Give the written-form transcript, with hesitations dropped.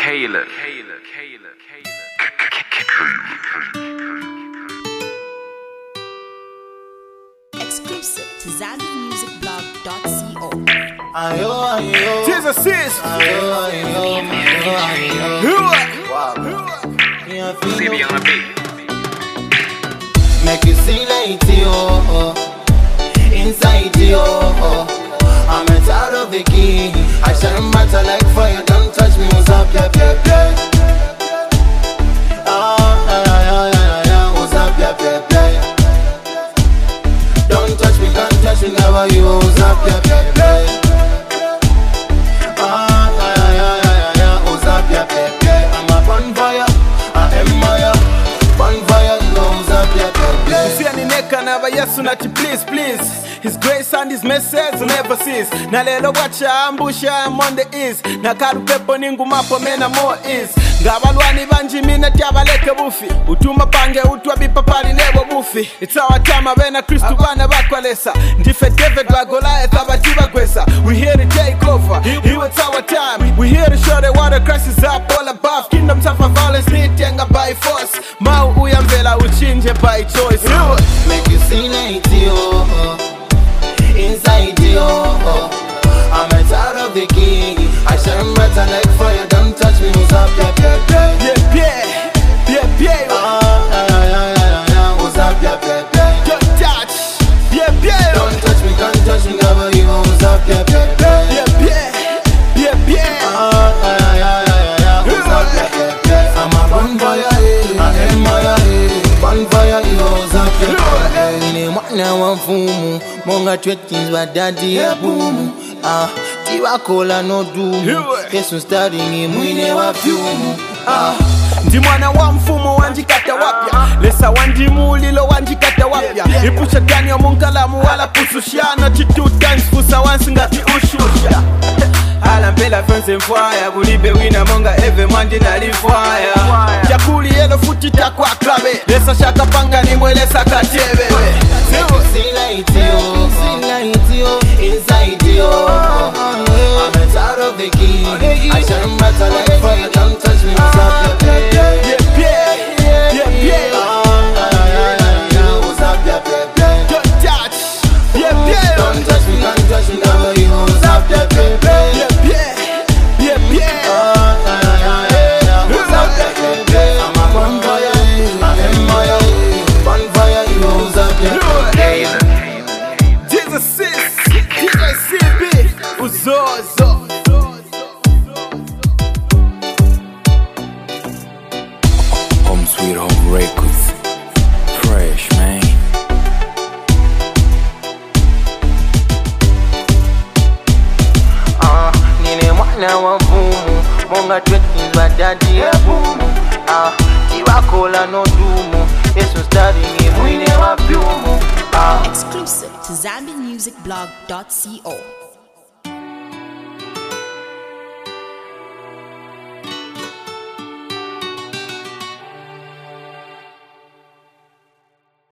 Exclusive to ZambianMusicBlog.co. Jesus is. CB on the beat. Make you see like inside I'm a child of the king. I shine brighter like fire. Don't touch me, what's up, yeah. What's up, yeah. Don't touch me, can't touch me, never you. What's up, yeah. What's up, yeah. I'm a bonfire, I am my bonfire. What's up, yeah. Yesu nati please His grace and His message never cease. Na lelo wacha ambusha I'm on the east. Na karupepo ningu mapo mena more is. Ngabalwani banji mina tiabaleke bufi. Utuma pange utwa bipapali nebo bufi. It's our time abena Kristu bana bakwalesa. Ndife David wa Goliath abatiba kwesa. We here to take over, it's our time. We here to show the water Christ is up all above. Kingdom suffer violence nitenga by force. Mau uyambela uchinje by choice. Make you see like inside I'm a child of the king. I shine brighter like fire. Don't touch me, what's up, yeah. What's up, yeah. Don't touch, Don't touch me, can't touch me, never you. What's up, yeah. What's up, yeah. I'm a bonfire, I am my bonfire, what's up, yeah. Mwana wa mfumu, monga tweetings wa daddy ya boom. Tiwa kola no dumu, Yesu stari ni mwine wa fyumu. Ndi mwana wa mfumu wanjikata wapya. Lesa wandimu lilo wanjikata wapya. Ipusha gani ya munkalamu wala pusushana. Chitu times fusa wansingati ushusha. Alampela fense mfaya. Bulibe wina monga eve mandi nalifwaya. Jakuli yelo futi takwa klabe. Lesa shaka panga ni mwelesa katebe. Inside you, I'm a child of the king. I shine brighter like fire. Don't touch me, what's up, yeah. What's up, yeah. Don't touch, Don't touch me, can't touch me, never you. What's up, yeah. What's up, yeah. I'm a bonfire, I am my bonfire. What's up, yeah. Jesus is DJ CB Uzozo. Home Sweet Home Records. Fresh, man. Nine mwana wa mfumu, monga tweetings wa daddy ya boom. Tiwa kola no dumu, Yesu stari ni mwine wa fyumu. Exclusive to ZambianMusicBlog.co.